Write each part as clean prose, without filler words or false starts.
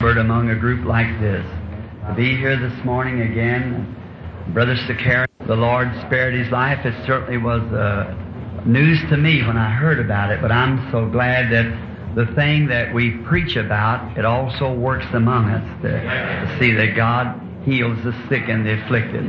Among a group like this. To be here this morning again, Brother Sakari, the Lord spared his life. It certainly was news to me when I heard about it, but I'm so glad that the thing that we preach about, it also works among us to see that God heals the sick and the afflicted.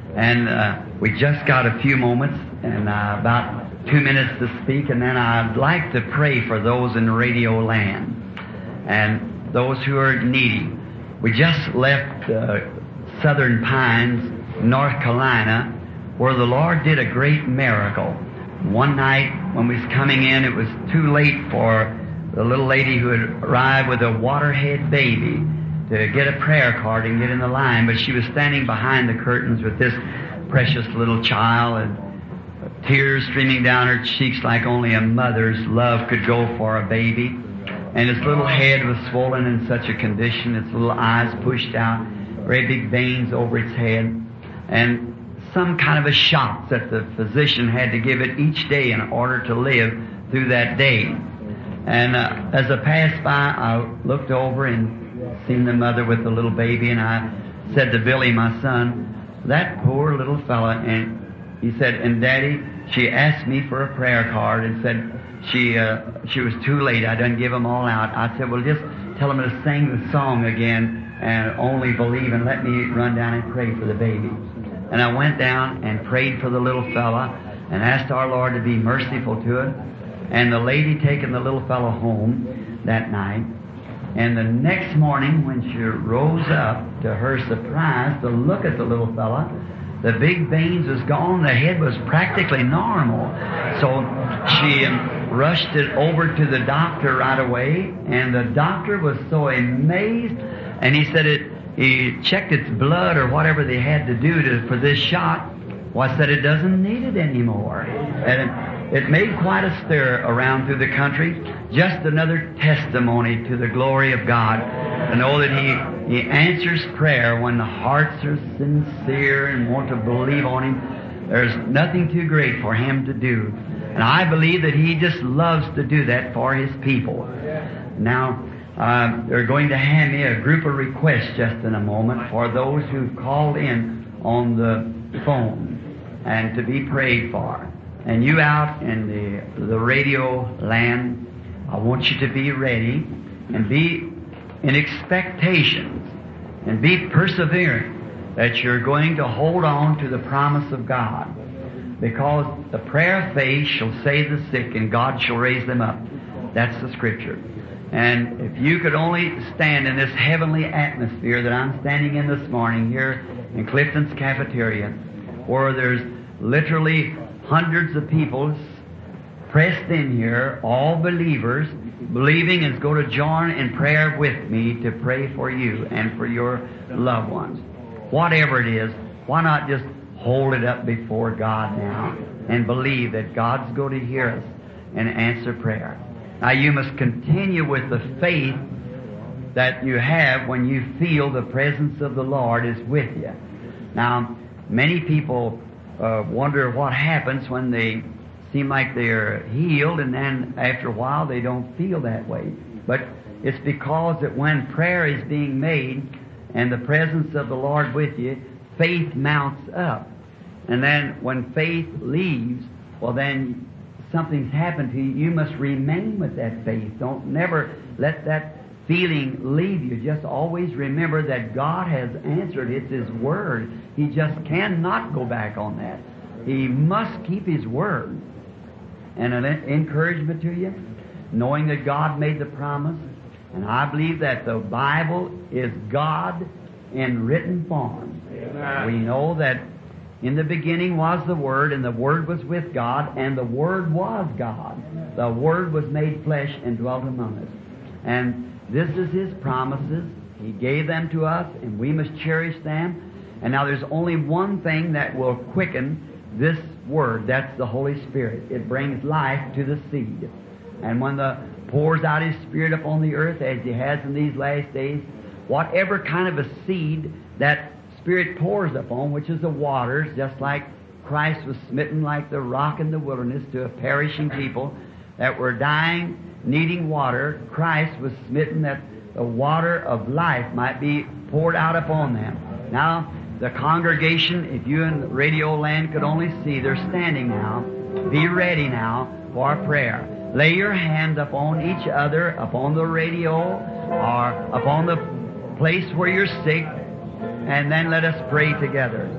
And we just got a few moments and about 2 minutes to speak, and then I'd like to pray for those in radio land and those who are needy. We just left Southern Pines, North Carolina, where the Lord did a great miracle. One night when we was coming in, it was too late for the little lady who had arrived with a waterhead baby to get a prayer card and get in the line, but she was standing behind the curtains with this precious little child, and tears streaming down her cheeks like only a mother's love could go for a baby. And its little head was swollen in such a condition, its little eyes pushed out, very big veins over its head, and some kind of a shot that the physician had to give it each day in order to live through that day. And as I passed by, I looked over and seen the mother with the little baby, and I said to Billy, my son, that poor little fella, and he said, and Daddy, she asked me for a prayer card and said, she was too late. I done give them all out. I said, well, just tell them to sing the song again and only believe, and let me run down and pray for the baby. And I went down and prayed for the little fella and asked our Lord to be merciful to it. And the lady taking the little fella home that night. And the next morning when she rose up, to her surprise, to look at the little fella, the big veins was gone. The head was practically normal. So she rushed it over to the doctor right away, and the doctor was so amazed, and he said he checked its blood or whatever they had to do for this shot. Well, I said it doesn't need it anymore. And it made quite a stir around through the country. Just another testimony to the glory of God, to know that He answers prayer when the hearts are sincere and want to believe on Him. There's nothing too great for Him to do. And I believe that He just loves to do that for His people. Now, they're going to hand me a group of requests just in a moment for those who've called in on the phone and to be prayed for. And you out in the radio land, I want you to be ready and be in expectations and be persevering that you're going to hold on to the promise of God. Because the prayer of faith shall save the sick, and God shall raise them up. That's the Scripture. And if you could only stand in this heavenly atmosphere that I'm standing in this morning here in Clifton's cafeteria, where there's literally hundreds of people pressed in here, all believers, believing and go to join in prayer with me to pray for you and for your loved ones. Whatever it is, why not just hold it up before God now and believe that God's going to hear us and answer prayer. Now you must continue with the faith that you have when you feel the presence of the Lord is with you. Now, many people wonder what happens when they seem like they're healed and then after a while they don't feel that way. But it's because that when prayer is being made and the presence of the Lord with you, faith mounts up. And then when faith leaves, well then something's happened to you. You must remain with that faith. Don't never let that feeling leave you. Just always remember that God has answered. It's His Word. He just cannot go back on that. He must keep His Word. And an encouragement to you, knowing that God made the promise, and I believe that the Bible is God in written form. Amen. We know that in the beginning was the Word, and the Word was with God, and the Word was God. The Word was made flesh and dwelt among us. And this is His promises. He gave them to us, and we must cherish them. And now there's only one thing that will quicken this Word. That's the Holy Spirit. It brings life to the seed. And when the pours out His Spirit upon the earth, as He has in these last days, whatever kind of a seed that Spirit pours upon, which is the waters, just like Christ was smitten like the rock in the wilderness to a perishing people that were dying, needing water. Christ was smitten that the water of life might be poured out upon them. Now, the congregation, if you in Radio Land could only see, they're standing now. Be ready now for prayer. Lay your hand upon each other, upon the radio, or upon the place where you're sick, and then let us pray together.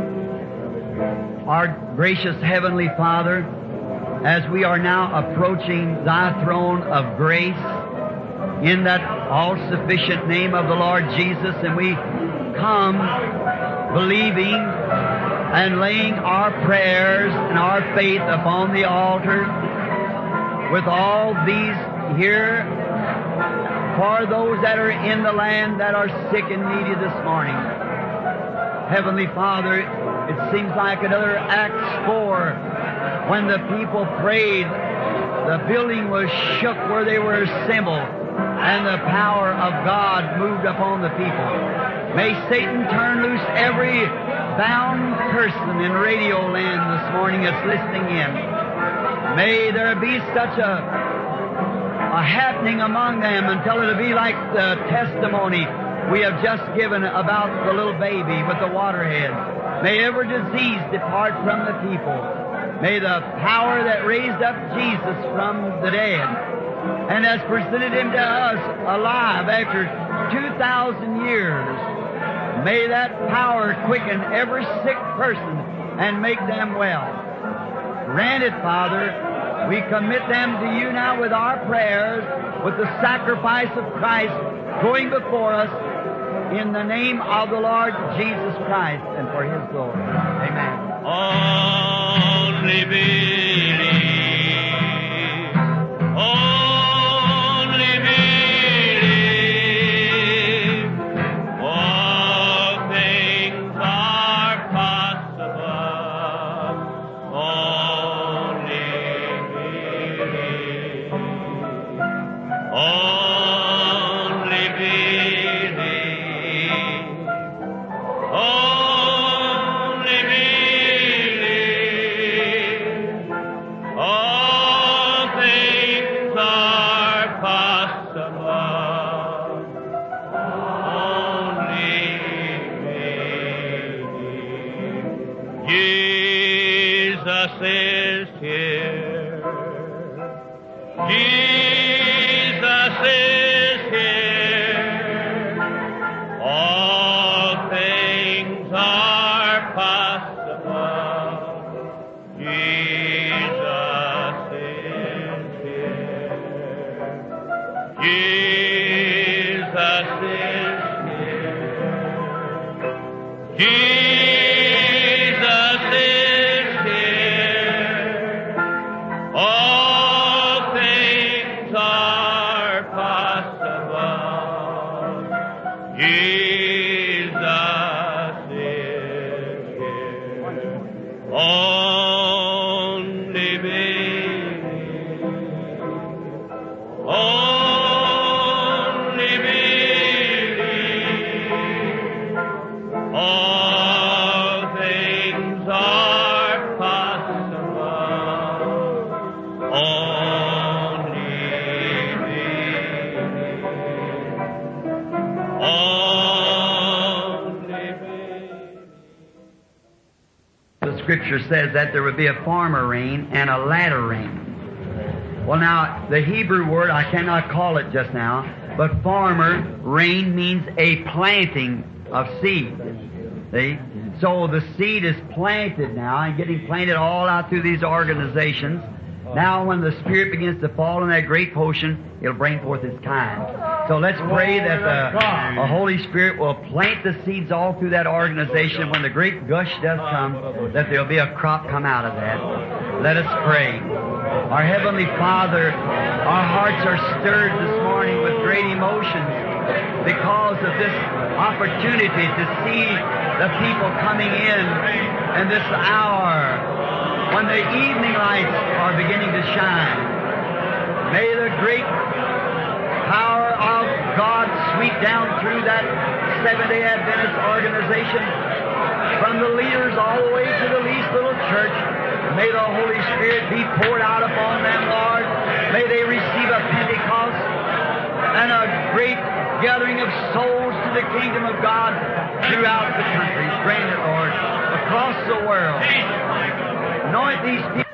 Our gracious Heavenly Father, as we are now approaching Thy throne of grace in that all-sufficient name of the Lord Jesus, and we come believing and laying our prayers and our faith upon the altar with all these here for those that are in the land that are sick and needy this morning. Heavenly Father, it seems like another Acts 4 when the people prayed, the building was shook where they were assembled, and the power of God moved upon the people. May Satan turn loose every bound person in Radio Land this morning that's listening in. May there be such a happening among them until it'll be like the testimony we have just given about the little baby with the waterhead. May every disease depart from the people. May the power that raised up Jesus from the dead and has presented Him to us alive after 2,000 years, may that power quicken every sick person and make them well. Grant it, Father. We commit them to You now with our prayers, with the sacrifice of Christ going before us, in the name of the Lord Jesus Christ, and for His glory. Amen. Only believe. Only believe. All things are possible. Only believe. Only believe. Only believe. All things are possible. Only believe. Jesus is here. Jesus is here. All things are possible. Jesus is here. Jesus is here. Jesus is here. All things are possible. Jesus is here. Only believe. Only believe. All things are possible. Only believe. Only believe. The Scripture says that there would be a former rain and a latter rain. Well, now, the Hebrew word, I cannot call it just now, but former rain means a planting of seed. See? So the seed is planted now and getting planted all out through these organizations. Now when the Spirit begins to fall in that great potion, it'll bring forth its kind. So let's pray that the Holy Spirit will plant the seeds all through that organization. When the great gush does come, that there'll be a crop come out of that. Let us pray. Our Heavenly Father, our hearts are stirred this morning with great emotions because of this opportunity to see the people coming in this hour when the evening lights are beginning to shine. May the great power of God sweep down through that Seventh-day Adventist organization, from the leaders all the way to the least little church. May the Holy Spirit be poured out upon them, Lord. May they receive a Pentecost and a great gathering of souls to the kingdom of God throughout the country. Grant it, Lord, across the world. Anoint these people.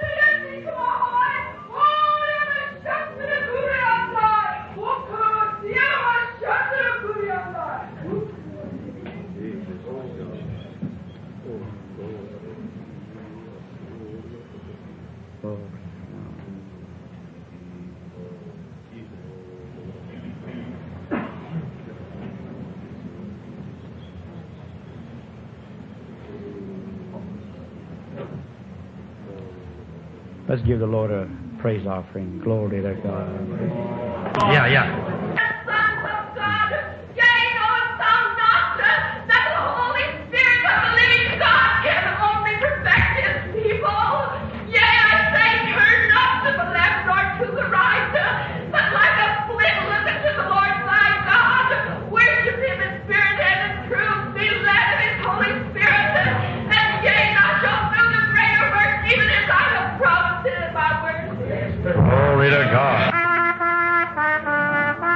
Let's give the Lord a praise offering. Glory to God. Yeah. Sons of God, yea, knowest thou not that the Holy Spirit of the living God can only perfect His people? Yea, I say, turn not to the left nor to the right, but like a flint listen to the Lord thy God. Worship Him in spirit and in truth. Be led of His Holy Spirit. And yea, thou shalt do the greater works, even as I have promised it in my word. Glory to God.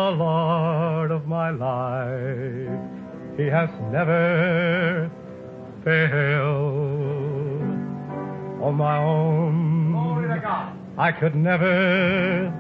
the Lord of my life. He has never failed. On my own, Glory to God. I could never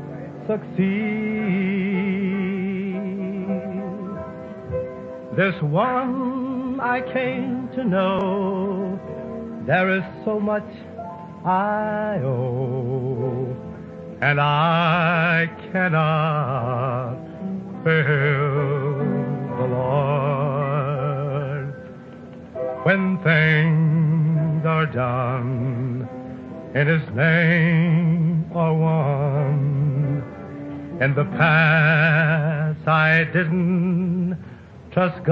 succeed. This one I came to know, there is so much I owe, and I cannot fail the Lord. When things are done, in His name are won. In the past I didn't trust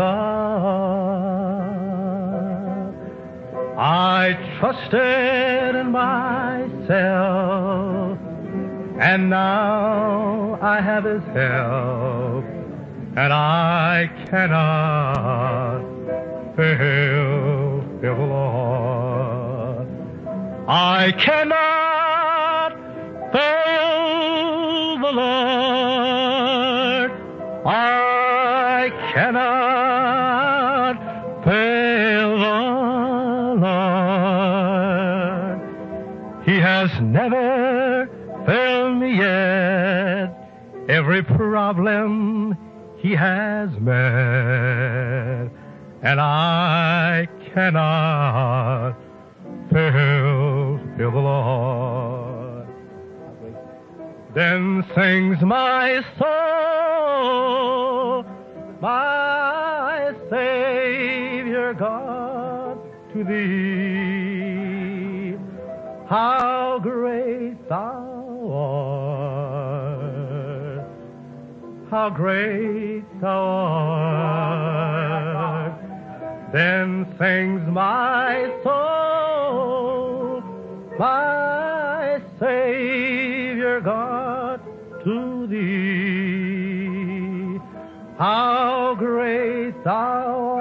God. I trusted in myself, and now I have His help, and I cannot fail the Lord. I cannot fail the Lord. I cannot fail the Lord. He has never failed me yet. Every problem He has met, and I cannot fail the Lord. Then sings my soul, my Savior God, to Thee. How great Thou art, how great Thou art. Then sings my soul, my Savior God, to Thee. How great Thou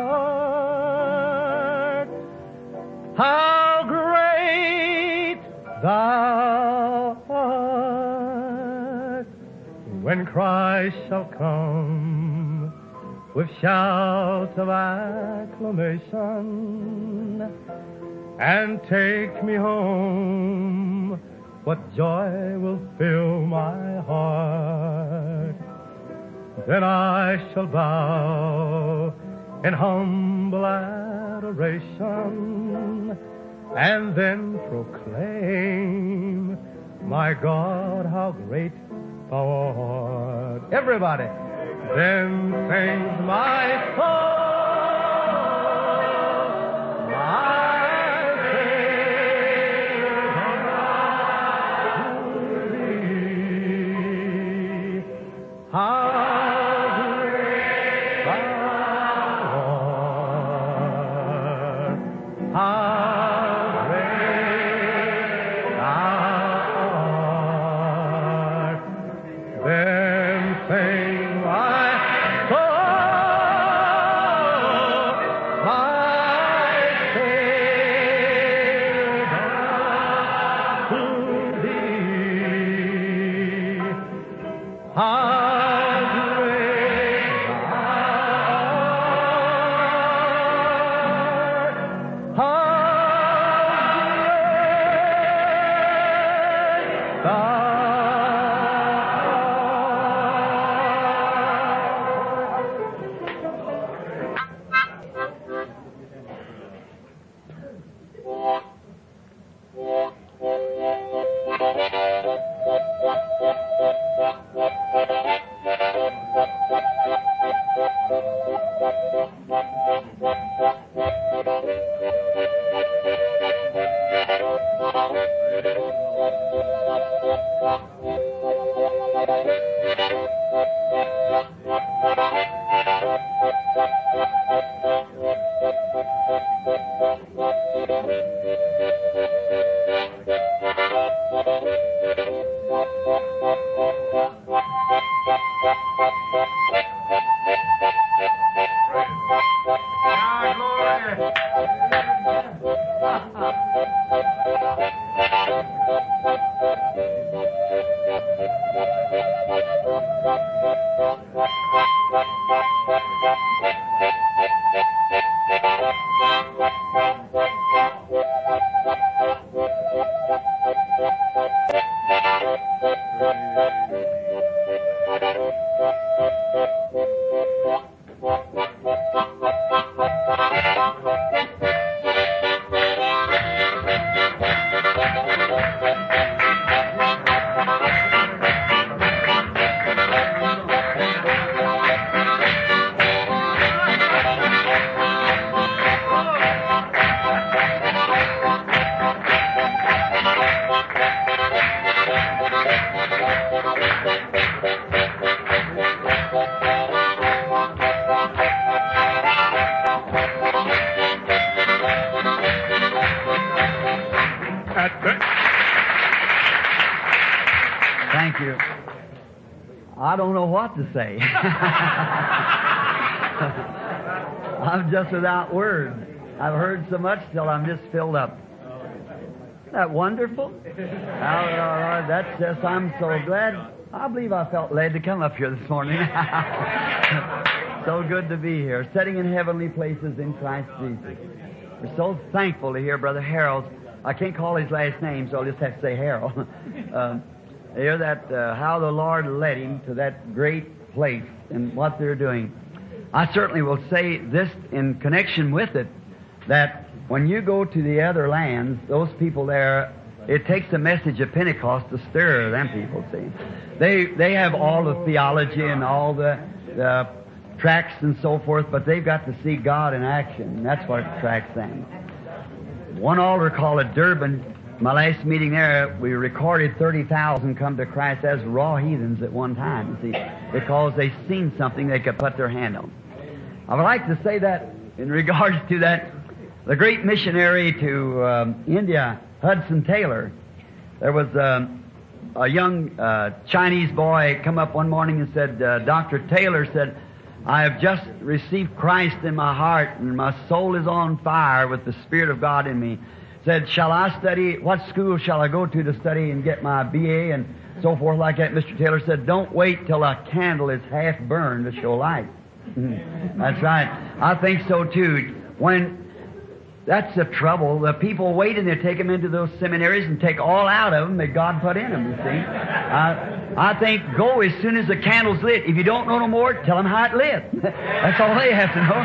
art, how great Thou art. When Christ shall come with shouts of acclamation and take me home, what joy will fill my heart. Then I shall bow in humble adoration and then proclaim, my God, how great Thou art. Everybody. Then sings my soul, my Savior God, to Thee. How great Thou art, how great Thou art. Then sing my soul, my Savior God, to Thee. How great Thou art, how great Thou art. Thank you. I don't know what to say. I'm just without words. I've heard so much till I'm just filled up. Isn't that wonderful? That's just, I'm so glad. I believe I felt led to come up here this morning. So good to be here, sitting in heavenly places in Christ Jesus. We're so thankful to hear Brother Harold. I can't call his last name, so I'll just have to say Harold. Hear that, how the Lord led him to that great place and what they're doing. I certainly will say this in connection with it, that when you go to the other lands, those people there, it takes a message of Pentecost to stir them people, see. They have all the theology and all the tracts and so forth, but they've got to see God in action, and that's what attracts them. One altar called at Durban, my last meeting there, we recorded 30,000 come to Christ as raw heathens at one time, you see, because they seen something they could put their hand on. I would like to say that in regards to that, the great missionary to India, Hudson Taylor, there was a young Chinese boy come up one morning and said, Dr. Taylor said, I have just received Christ in my heart and my soul is on fire with the Spirit of God in me. Said, shall I study, what school shall I go to study and get my BA and so forth like that? Mr. Taylor said, don't wait till a candle is half burned to show light. That's right. I think so too. That's the trouble. The people wait and they take them into those seminaries and take all out of them that God put in them, you see. I think go as soon as the candle's lit. If you don't know no more, tell them how it lit. That's all they have to know.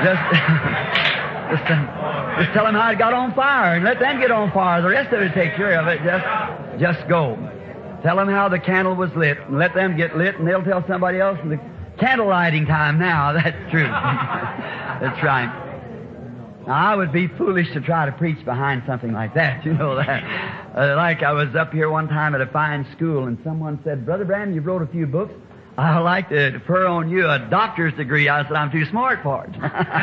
Just tell them how it got on fire and let them get on fire. The rest of it take care of it. Just go. Tell them how the candle was lit and let them get lit and they'll tell somebody else in the candle lighting time now. That's true. That's right. Now, I would be foolish to try to preach behind something like that, you know that. Like I was up here one time at a fine school and someone said, Brother Branham, you wrote a few books. I'd like to defer on you a doctor's degree. I said, I'm too smart for it.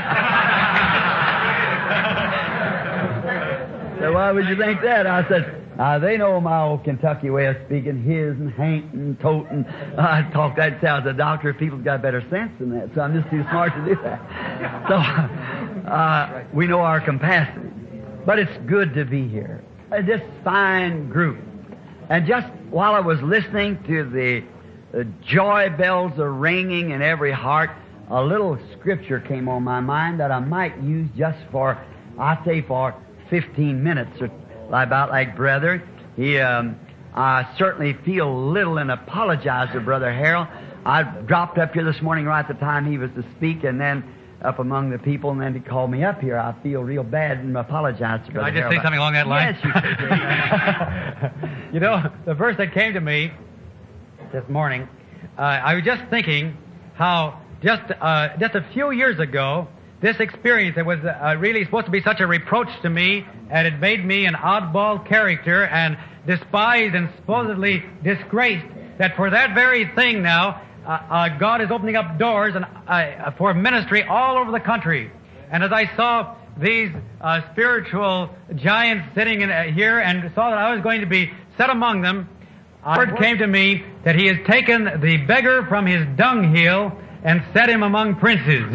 So why would you think that? I said, they know my old Kentucky way of speaking, his and hain't and tote and I talk that sounds. A doctor, people's got better sense than that, so I'm just too smart to do that. So we know our capacity. But it's good to be here. This fine group. And just while I was listening to the joy bells are ringing in every heart, a little scripture came on my mind that I might use just for, I say for 15 minutes or about like brother. I certainly feel little and apologize to Brother Harold. I dropped up here this morning right at the time he was to speak and then up among the people and then he called me up here. I feel real bad and apologize to Brother Harold. Can I just say something along that line? Yes, you can. You know, the verse that came to me this morning, I was just thinking how just a few years ago, this experience that was really supposed to be such a reproach to me, and it made me an oddball character and despised and supposedly disgraced, that for that very thing now, God is opening up doors and for ministry all over the country. And as I saw these spiritual giants sitting here and saw that I was going to be set among them, a word came to me that He has taken the beggar from his dunghill and set him among princes.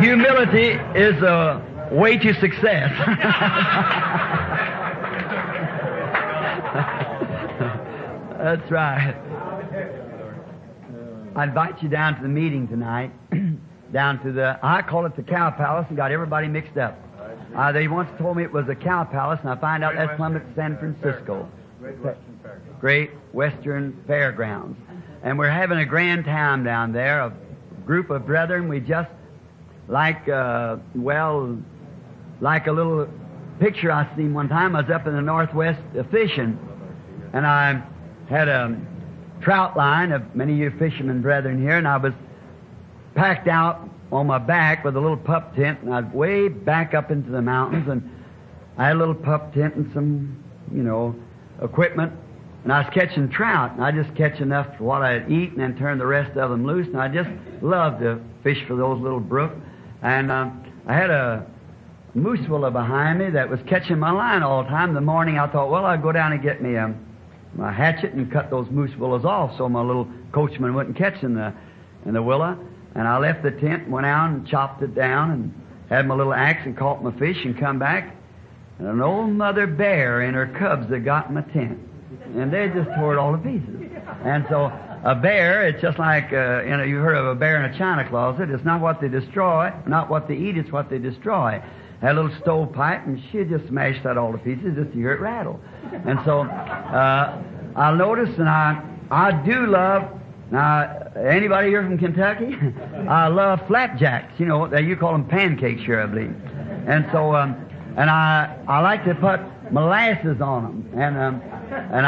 Humility is a way to success. That's right. I invite you down to the meeting tonight, down to I call it the Cow Palace, and got everybody mixed up. They once told me it was a Cow Palace, and I find out that's Plymouth, San Francisco. Great Western Fairgrounds. And we're having a grand time down there, a group of brethren. We just like a little picture I seen one time. I was up in the Northwest fishing, and I had a trout line of many of you fishermen brethren here, and I was packed out on my back with a little pup tent, and I was way back up into the mountains, and I had a little pup tent and some, equipment, and I was catching trout, and I just catch enough for what I'd eat and then turn the rest of them loose, and I just loved to fish for those little brooks. And I had a moose willow behind me that was catching my line all the time. In the morning I thought, well, I'll go down and get me my hatchet and cut those moose willows off so my little coachman wouldn't catch in the willow. And I left the tent, went out and chopped it down and had my little axe and caught my fish and come back. And an old mother bear and her cubs had got in my tent. And they just tore it all to pieces. And so a bear, it's just like, you heard of a bear in a china closet. It's not what they destroy, not what they eat, it's what they destroy. Had a little stovepipe, and she just smashed that all to pieces just to hear it rattle. And so I noticed, and I do love, now, anybody here from Kentucky? I love flapjacks. You call them pancakes here, I believe. And so, and I like to put molasses on them. And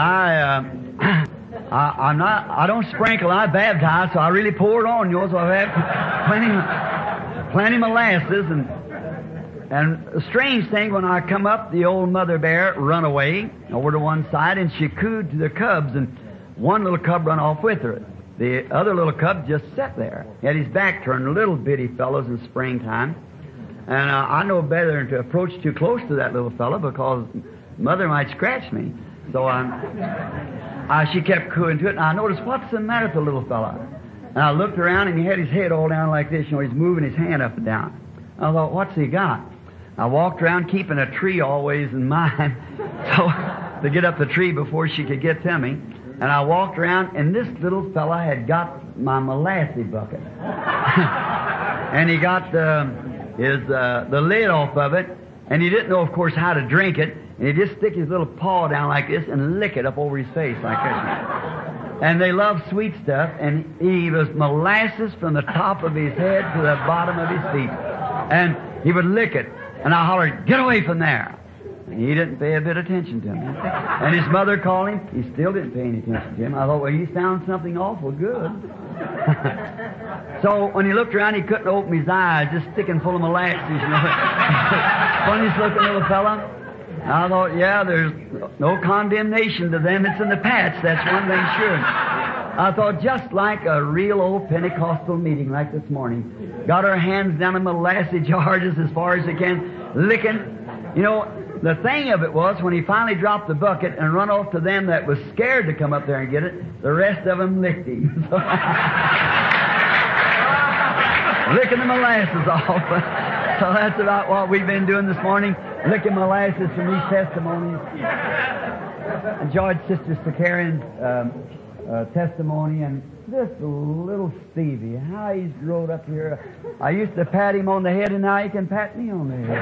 I don't sprinkle, I baptize, so I really pour it on you, so I have plenty molasses. And a strange thing, when I come up, the old mother bear run away over to one side, and she cooed to the cubs, and one little cub run off with her. The other little cub just sat there. He had his back turned, little bitty fellows in springtime. And I know better than to approach too close to that little fellow because mother might scratch me. So she kept cooing to it, and I noticed, what's the matter with the little fella? And I looked around, and he had his head all down like this. He's moving his hand up and down. I thought, what's he got? I walked around keeping a tree always in mind, so to get up the tree before she could get to me. And I walked around, and this little fella had got my molasses bucket. And he got the lid off of it, and he didn't know, of course, how to drink it. And he'd just stick his little paw down like this and lick it up over his face like this. And they love sweet stuff, and he was molasses from the top of his head to the bottom of his feet. And he would lick it. And I hollered, get away from there. And he didn't pay a bit of attention to me. And his mother called him. He still didn't pay any attention to him. I thought, well, he found something awful good. So when he looked around, he couldn't open his eyes, just sticking full of molasses, Funniest looking little fella. I thought, yeah, there's no condemnation to them. It's in the patch. That's one thing sure. I thought, just like a real old Pentecostal meeting like this morning. Got our hands down in molasses jars as far as they can, licking. The thing of it was, when he finally dropped the bucket and run off to them that was scared to come up there and get it, the rest of them licked him. Licking the molasses off. So that's about what we've been doing this morning, licking molasses from these testimonies. Enjoyed Sister Sakarian's testimony, and this little Stevie, how he's growed up here. I used to pat him on the head, and now he can pat me on the head.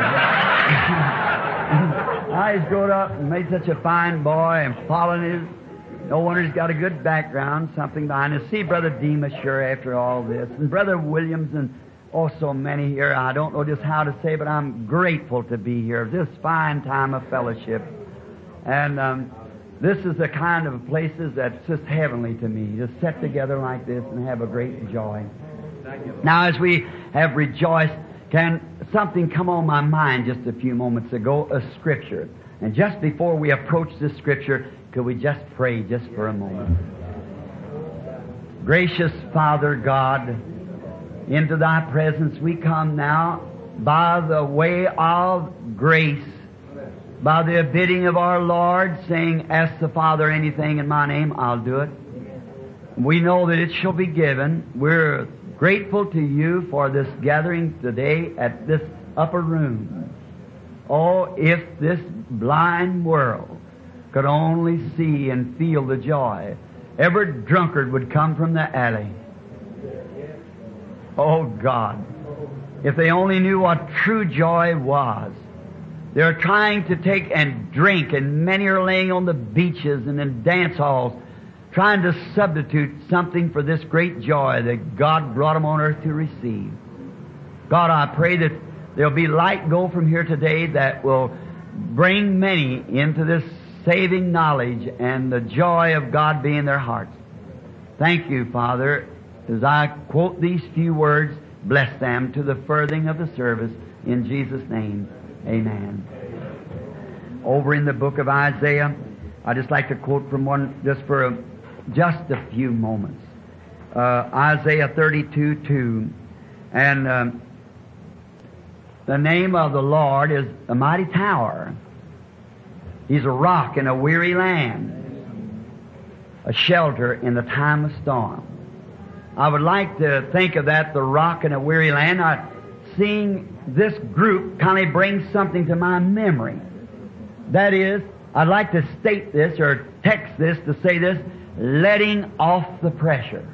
How he's grown up and made such a fine boy, and following his. No wonder he's got a good background, something behind us. See Brother Demas sure after all this, and Brother Williams, and so many here. I don't know just how to say, but I'm grateful to be here. This fine time of fellowship. And this is the kind of places that's just heavenly to me, to sit together like this and have a great joy. Now, as we have rejoiced, can something come on my mind just a few moments ago, a scripture. And just before we approach this scripture, could we just pray just for a moment? Gracious Father God, into Thy presence we come now by the way of grace, by the bidding of our Lord, saying, ask the Father anything in my name, I'll do it. We know that it shall be given. We're grateful to you for this gathering today at this upper room. Oh, if this blind world could only see and feel the joy. Every drunkard would come from the alley. Oh, God. If they only knew what true joy was. They're trying to take and drink, and many are laying on the beaches and in dance halls, trying to substitute something for this great joy that God brought them on earth to receive. God, I pray that there'll be light go from here today that will bring many into this saving knowledge and the joy of God be in their hearts. Thank you, Father. As I quote these few words, bless them to the furthering of the service. In Jesus' name, amen. Over in the book of Isaiah, I'd just like to quote from one just for just a few moments. Isaiah 32:2. And the name of the Lord is a mighty tower. He's a rock in a weary land, a shelter in the time of storm. I would like to think of that, the rock in a weary land. Seeing this group kind of brings something to my memory. That is, I'd like to state this or text this to say this, letting off the pressure.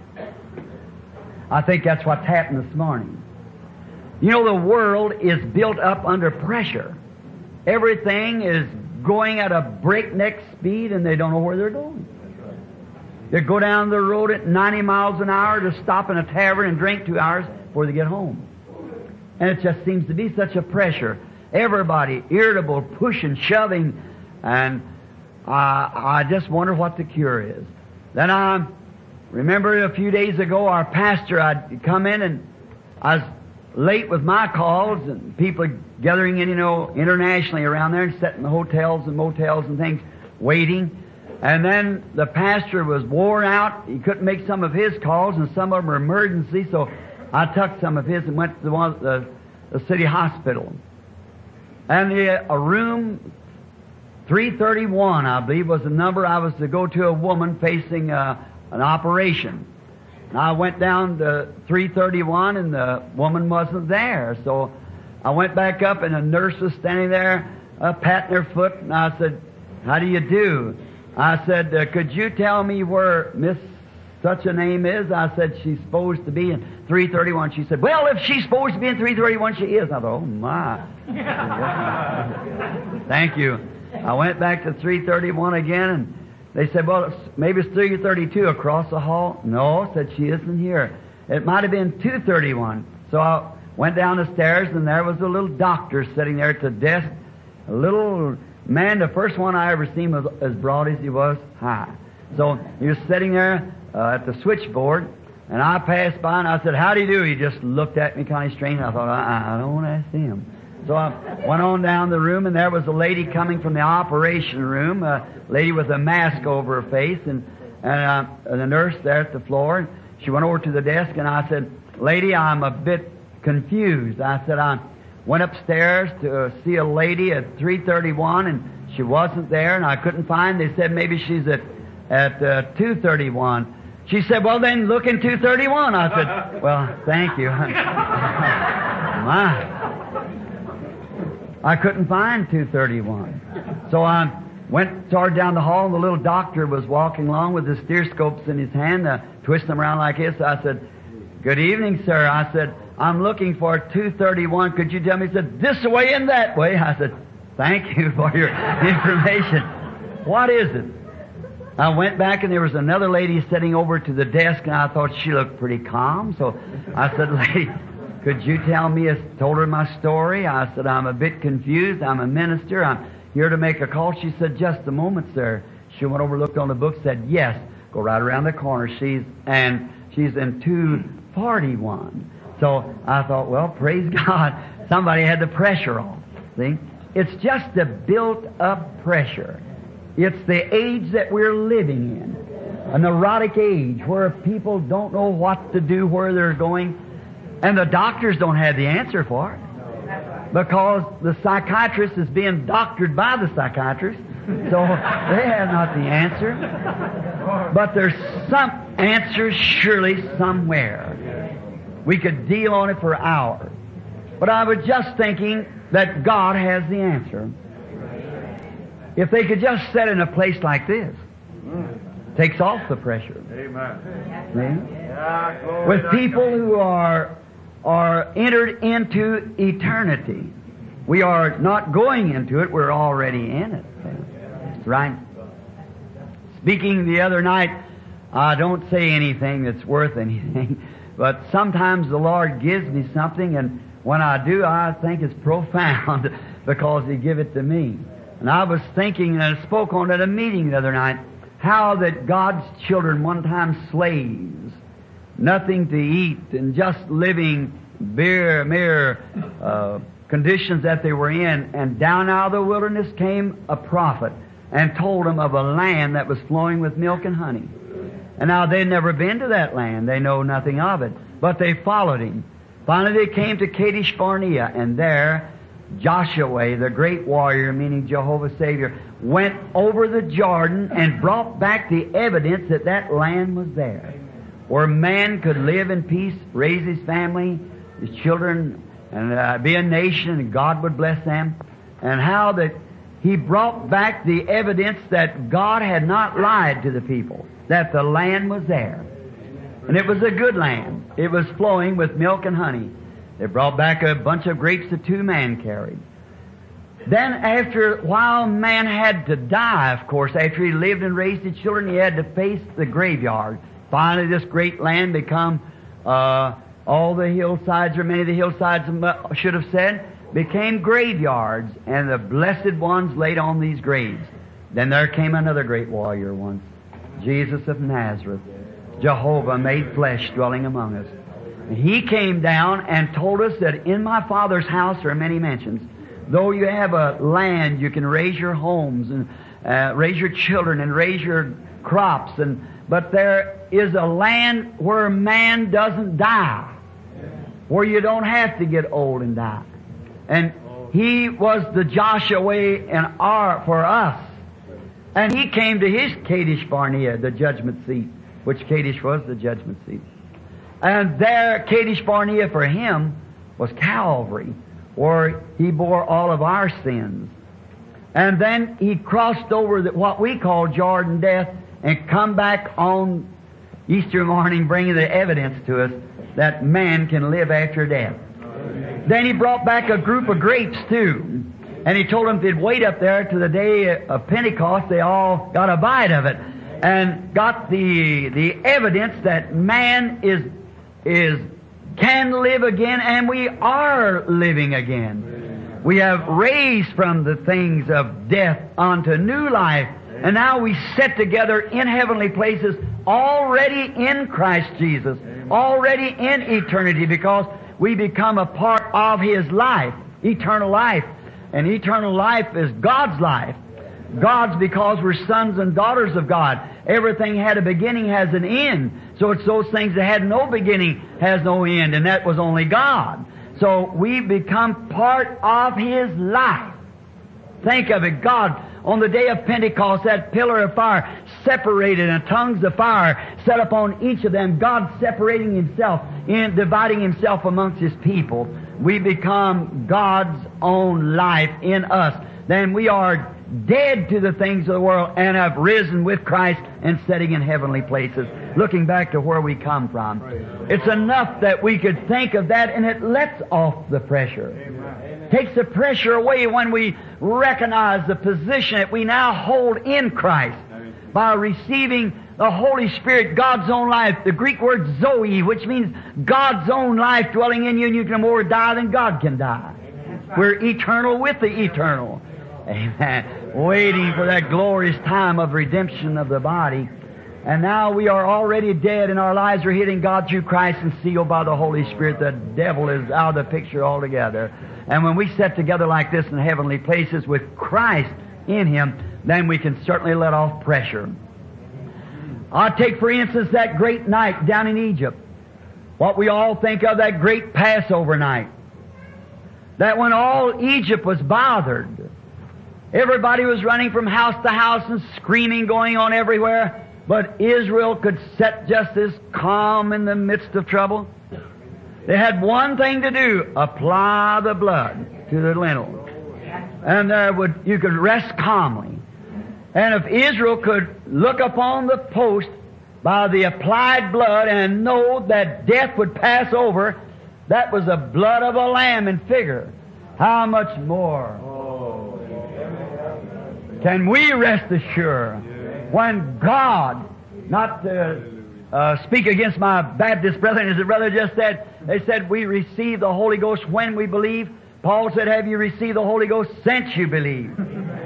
I think that's what's happened this morning. You know, the world is built up under pressure. Everything is going at a breakneck speed and they don't know where they're going. They go down the road at 90 miles an hour to stop in a tavern and drink 2 hours before they get home. And it just seems to be such a pressure. Everybody irritable, pushing, shoving, and I just wonder what the cure is. Then I remember a few days ago, our pastor, I'd come in and I was late with my calls and people gathering in, internationally around there and sitting in the hotels and motels and things, waiting. And then the pastor was worn out. He couldn't make some of his calls, and some of them were emergency, so I took some of his and went to the city hospital. And a room 331, I believe, was the number. I was to go to a woman facing an operation. And I went down to 331, and the woman wasn't there. So I went back up, and a nurse was standing there, patting her foot, and I said, "How do you do?" I said, "Could you tell me where Miss such a name is?" I said, "She's supposed to be in 331. She said, "Well, if she's supposed to be in 331, she is." I thought, "Oh, my." Thank you. I went back to 331 again, and they said, "Well, maybe it's 332 across the hall." "No," said, "she isn't here." It might have been 231. So I went down the stairs, and there was a little doctor sitting there at the desk. A little man, the first one I ever seen was as broad as he was high. So he was sitting there at the switchboard, and I passed by, and I said, "How do you do?" He just looked at me kind of strange. I thought, I don't want to ask him. So I went on down the room, and there was a lady coming from the operation room, a lady with a mask over her face, and the nurse there at the floor. She went over to the desk, and I said, "Lady, I'm a bit confused." I said, "I went upstairs to see a lady at 331, and she wasn't there, and I couldn't find." They said maybe she's at 231. She said, "Well, then look in 231. I said, "Well, thank you." My. I couldn't find 231. So I started down the hall, and the little doctor was walking along with the stethoscopes in his hand, twisting them around like this. I said, "Good evening, sir." I said, "I'm looking for 231. Could you tell me?" He said, "This way and that way." I said, "Thank you for your information. What is it?" I went back, and there was another lady sitting over to the desk, and I thought she looked pretty calm. So I said, "Lady, could you tell me?" I told her my story. I said, "I'm a bit confused. I'm a minister. I'm here to make a call." She said, "Just a moment, sir." She went over, looked on the book, said, "Yes, go right around the corner. She's in 241. So I thought, well, praise God, somebody had the pressure on. See? It's just a built-up pressure. It's the age that we're living in, a neurotic age where people don't know what to do, where they're going, and the doctors don't have the answer for it because the psychiatrist is being doctored by the psychiatrist, so they have not the answer. But there's some answer surely somewhere. We could deal on it for hours. But I was just thinking that God has the answer. If they could just sit in a place like this, takes off the pressure. Amen. See? With people who are entered into eternity. We are not going into it, we're already in it. Right? Speaking the other night, I don't say anything that's worth anything, but sometimes the Lord gives me something, and when I do, I think it's profound because He give it to me. And I was thinking, and I spoke on at a meeting the other night, how that God's children, one time slaves, nothing to eat, and just living mere conditions that they were in, and down out of the wilderness came a prophet and told them of a land that was flowing with milk and honey. And now they'd never been to that land. They know nothing of it. But they followed him. Finally they came to Kadesh Barnea, and there Joshua, the great warrior, meaning Jehovah's Savior, went over the Jordan and brought back the evidence that that land was there, where man could live in peace, raise his family, his children, and be a nation, and God would bless them. And how that He brought back the evidence that God had not lied to the people, that the land was there. And it was a good land. It was flowing with milk and honey. They brought back a bunch of grapes that 2 men carried. Then after a while, man had to die, of course. After he lived and raised his children, he had to face the graveyard. Finally, this great land become, all the hillsides, or many of the hillsides should have said, became graveyards, and the blessed ones laid on these graves. Then there came another great warrior once, Jesus of Nazareth, Jehovah made flesh dwelling among us. He came down and told us that in my Father's house there are many mansions. Though you have a land, you can raise your homes and raise your children and raise your crops, but there is a land where man doesn't die, where you don't have to get old and die. And He was the Joshua for us. And He came to His Kadesh Barnea, the judgment seat, which Kadesh was the judgment seat. And there, Kadesh Barnea for Him was Calvary, where He bore all of our sins. And then He crossed over what we call Jordan death and come back on Easter morning bringing the evidence to us that man can live after death. Then He brought back a group of grapes too. And He told them they'd wait up there to the day of Pentecost. They all got a bite of it and got the evidence that man can live again, and we are living again. We have raised from the things of death unto new life, and now we sit together in heavenly places, already in Christ Jesus, already in eternity, because we become a part of His life, eternal life. And eternal life is God's life. God's, because we're sons and daughters of God. Everything had a beginning, has an end. So it's those things that had no beginning, has no end, and that was only God. So we become part of His life. Think of it. God, on the day of Pentecost, that pillar of fire separated and tongues of fire set upon each of them. God separating Himself, dividing Himself amongst His people. We become God's own life in us. Then we are dead to the things of the world and have risen with Christ and sitting in heavenly places, looking back to where we come from. It's enough that we could think of that, and it lets off the pressure. Takes the pressure away when we recognize the position that we now hold in Christ by receiving the Holy Spirit, God's own life, the Greek word Zoe, which means God's own life dwelling in you, and you can more die than God can die. We're eternal with the eternal. Amen. Waiting for that glorious time of redemption of the body. And now we are already dead, and our lives are hidden in God through Christ and sealed by the Holy Spirit. The devil is out of the picture altogether. And when we sit together like this in heavenly places with Christ in Him, then we can certainly let off pressure. I'll take, for instance, that great night down in Egypt. What we all think of, that great Passover night. That when all Egypt was bothered, everybody was running from house to house and screaming going on everywhere, but Israel could sit just as calm in the midst of trouble. They had one thing to do, apply the blood to the lintel. And you could rest calmly. And if Israel could look upon the post by the applied blood and know that death would pass over, that was the blood of a lamb in figure. How much more can we rest assured when God, not to speak against my Baptist brethren, as the brother just said, they said we receive the Holy Ghost when we believe. Paul said, have you received the Holy Ghost since you believe?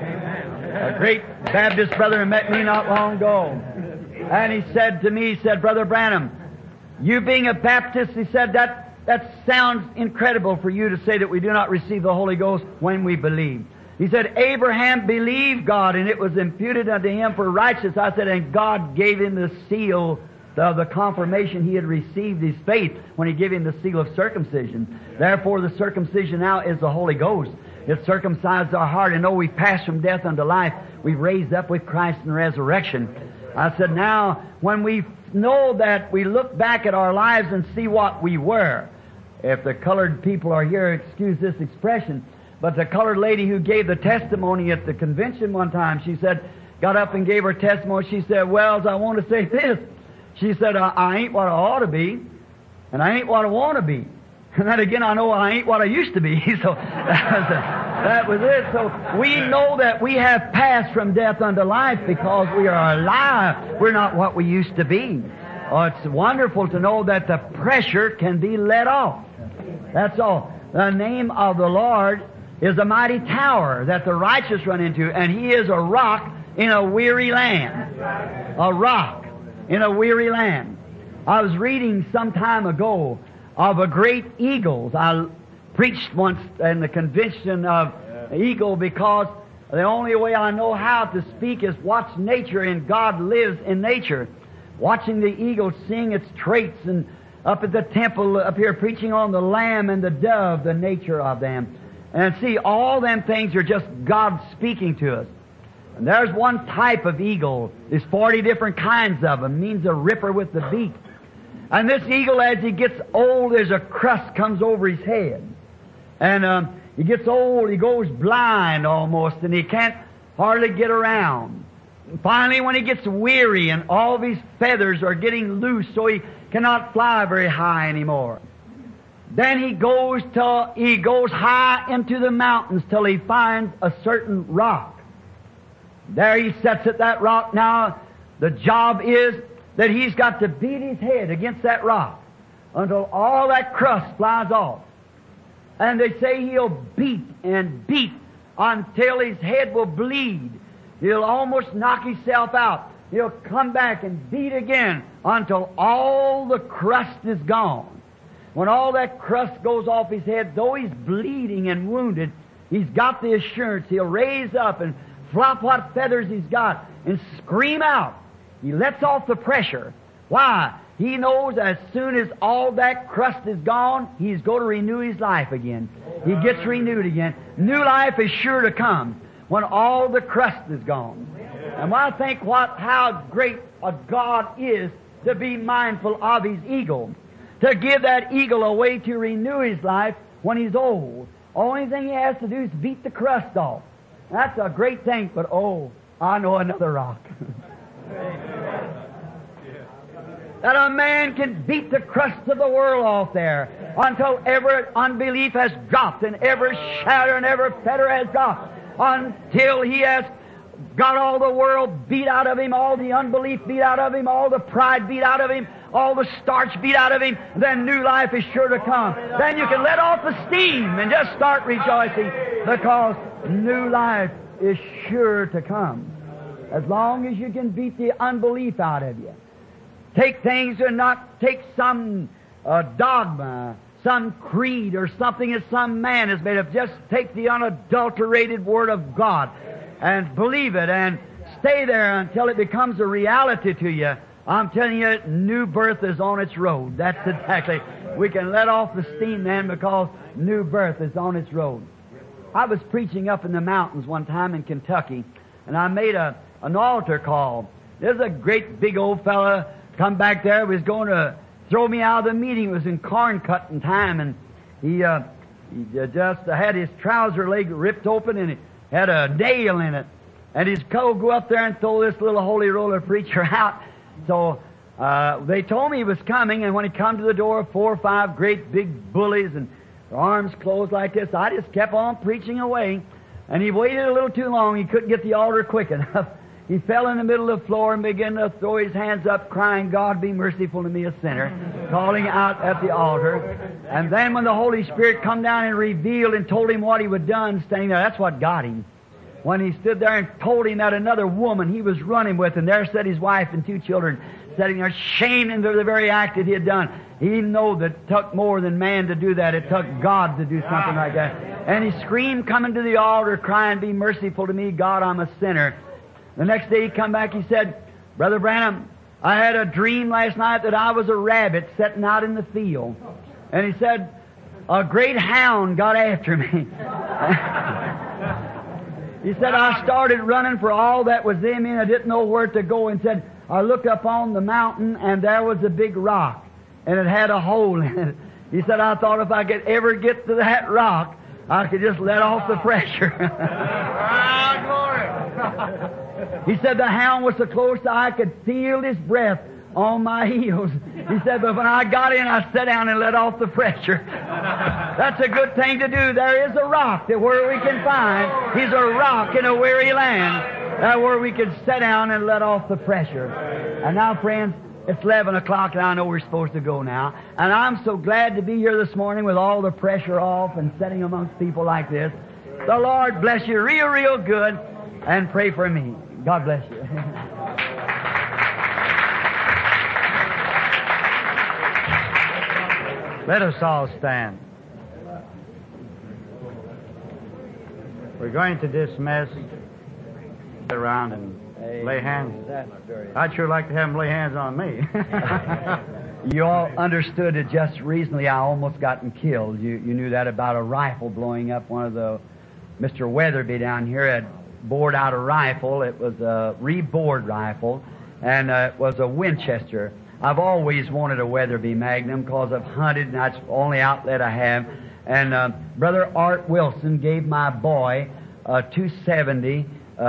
A great Baptist brother met me not long ago. And he said to me, he said, Brother Branham, you being a Baptist, he said, that sounds incredible for you to say that we do not receive the Holy Ghost when we believe. He said, Abraham believed God and it was imputed unto him for righteousness. I said, and God gave him the seal of the confirmation he had received his faith when he gave him the seal of circumcision. Therefore the circumcision now is the Holy Ghost. It circumcised our heart, and we passed from death unto life. We've raised up with Christ in resurrection. I said, now, when we know that, we look back at our lives and see what we were. If the colored people are here, excuse this expression, but the colored lady who gave the testimony at the convention one time, she said, got up and gave her testimony. She said, Wells, I want to say this. She said, I ain't what I ought to be, and I ain't what I want to be. And then again, I know I ain't what I used to be. So that was it. So we know that we have passed from death unto life because we are alive. We're not what we used to be. Oh, it's wonderful to know that the pressure can be let off. That's all. The name of the Lord is a mighty tower that the righteous run into, and He is a rock in a weary land. A rock in a weary land. I was reading some time ago of a great eagle. I preached once in the convention of eagle because the only way I know how to speak is watch nature, and God lives in nature. Watching the eagle, seeing its traits, and up at the temple up here preaching on the lamb and the dove, the nature of them. And see, all them things are just God speaking to us. And there's one type of eagle. There's 40 different kinds of them. It means a ripper with the beak. And this eagle, as he gets old, there's a crust comes over his head. And he gets old, he goes blind almost, and he can't hardly get around. And finally, when he gets weary and all of his feathers are getting loose, so he cannot fly very high anymore, then he goes high into the mountains till he finds a certain rock. There he sits at that rock. Now, the job is that he's got to beat his head against that rock until all that crust flies off. And they say he'll beat and beat until his head will bleed. He'll almost knock himself out. He'll come back and beat again until all the crust is gone. When all that crust goes off his head, though he's bleeding and wounded, he's got the assurance he'll raise up and flop what feathers he's got and scream out. He lets off the pressure. Why? He knows as soon as all that crust is gone, he's going to renew his life again. He gets renewed again. New life is sure to come when all the crust is gone. And I think how great a God is to be mindful of His eagle, to give that eagle a way to renew his life when he's old. Only thing he has to do is beat the crust off. That's a great thing, but I know another rock. That a man can beat the crust of the world off there until every unbelief has dropped and every shadow and every fetter has dropped, until he has got all the world beat out of him, all the unbelief beat out of him, all the pride beat out of him, all the starch beat out of him. Then new life is sure to come. Then you can let off the steam and just start rejoicing, because new life is sure to come. As long as you can beat the unbelief out of you. Take things and not take some dogma, some creed, or something that some man has made up. Just take the unadulterated Word of God and believe it and stay there until it becomes a reality to you. I'm telling you, new birth is on its road. That's exactly. We can let off the steam then, because new birth is on its road. I was preaching up in the mountains one time in Kentucky, and I made an altar call. There's a great big old fella come back there, was going to throw me out of the meeting. It was in corn cutting time, and he just had his trouser leg ripped open, and it had a nail in it. And his co go up there and throw this little holy roller preacher out. So they told me he was coming, and when he come to the door, 4 or 5 great big bullies and their arms closed like this, I just kept on preaching away. And he waited a little too long. He couldn't get the altar quick enough. He fell in the middle of the floor and began to throw his hands up, crying, God be merciful to me, a sinner, calling out at the altar. And then when the Holy Spirit come down and revealed and told him what he had done, standing there, that's what got him. When he stood there and told him that another woman he was running with, and there sat his wife and 2 children, sitting there shamed into the very act that he had done. He knew that it took more than man to do that. It took God to do something like that. And he screamed coming to the altar, crying, be merciful to me, God, I'm a sinner. The next day he come back, he said, Brother Branham, I had a dream last night that I was a rabbit sitting out in the field. And he said, a great hound got after me. He said, I started running for all that was in me, and I didn't know where to go. And said, I looked up on the mountain, and there was a big rock, and it had a hole in it. He said, I thought if I could ever get to that rock, I could just let off the pressure. He said, the hound was so close that I could feel his breath on my heels. He said, but when I got in, I sat down and let off the pressure. That's a good thing to do. There is a rock that where we can find. He's a rock in a weary land. Where we can sit down and let off the pressure. And now, friends, it's 11 o'clock, and I know we're supposed to go now. And I'm so glad to be here this morning with all the pressure off and sitting amongst people like this. The Lord bless you real good, and pray for me. God bless you. Let us all stand. We're going to dismiss around and lay hands. I'd sure like to have them lay hands on me. You all understood it just recently. I almost gotten killed. You knew that about a rifle blowing up. One of the Mr. Weatherby down here had bored out a rifle. It was a rebored rifle, and it was a Winchester. I've always wanted a Weatherby Magnum because I've hunted, and that's the only outlet I have. And Brother Art Wilson gave my boy a 270.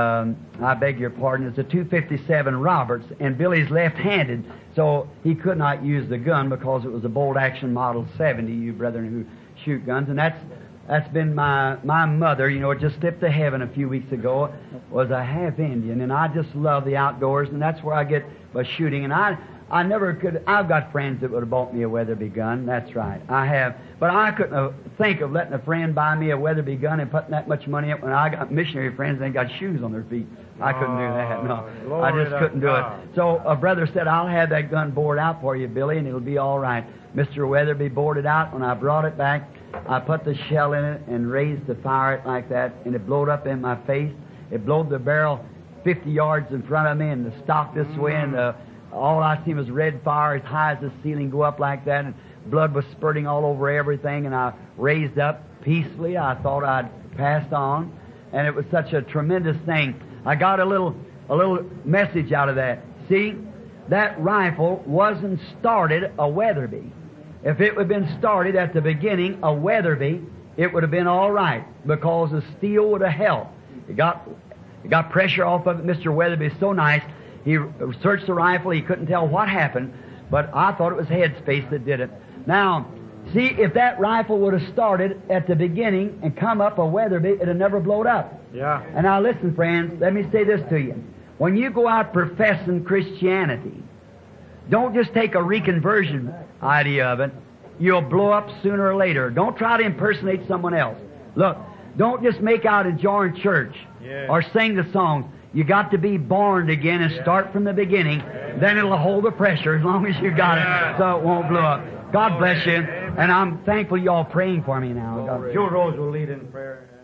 I beg your pardon. It's a 257 Roberts, and Billy's left-handed, so he could not use the gun because it was a bolt-action Model 70. You brethren who shoot guns, and that's been my mother. You know, it just slipped to heaven a few weeks ago. Was a half Indian, and I just love the outdoors, and that's where I get my shooting. And I never could. I've got friends that would have bought me a Weatherby gun. That's right, I have. But I couldn't think of letting a friend buy me a Weatherby gun and putting that much money up when I got missionary friends that ain't got shoes on their feet. I couldn't do that. No, I just couldn't do it. So a brother said, "I'll have that gun bored out for you, Billy, and it'll be all right." Mr. Weatherby bored it out. When I brought it back, I put the shell in it and raised to fire it like that, and it blowed up in my face. It blowed the barrel 50 yards in front of me, and the stock this way, and all I seen was red fire as high as the ceiling go up like that, and blood was spurting all over everything, and I raised up peacefully. I thought I'd passed on, and it was such a tremendous thing. I got a little message out of that. See, that rifle wasn't started a Weatherby. If it would have been started at the beginning a Weatherby, it would have been all right, because the steel would have helped. It got pressure off of it. Mr. Weatherby is so nice. He searched the rifle. He couldn't tell what happened, but I thought it was headspace that did it. Now, see, if that rifle would have started at the beginning and come up a Weatherby, it would never blowed up. Yeah. And now listen, friends, let me say this to you. When you go out professing Christianity, don't just take a reconversion idea of it. You'll blow up sooner or later. Don't try to impersonate someone else. Look, don't just make out and join church or sing the songs. You got to be born again and start from the beginning. Then it'll hold the pressure as long as you got it, so it won't blow up. God bless you, and I'm thankful you all praying for me now. Joe Rose will lead in prayer.